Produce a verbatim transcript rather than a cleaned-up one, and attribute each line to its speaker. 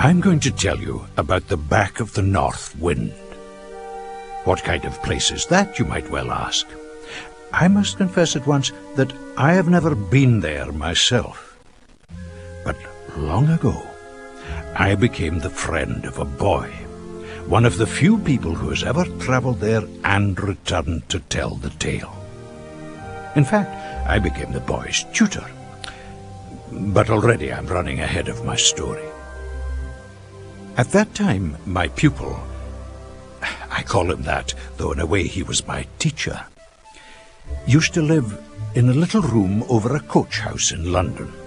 Speaker 1: I'm going to tell you about the back of the North Wind. What kind of place is that, you might well ask? I must confess at once that I have never been there myself. But long ago, I became the friend of a boy, one of the few people who has ever travelled there and returned to tell the tale. In fact, I became the boy's tutor. But already I'm running ahead of my story. At that time, my pupil, I call him that, though in a way he was my teacher, used to live in a little room over a coach house in London.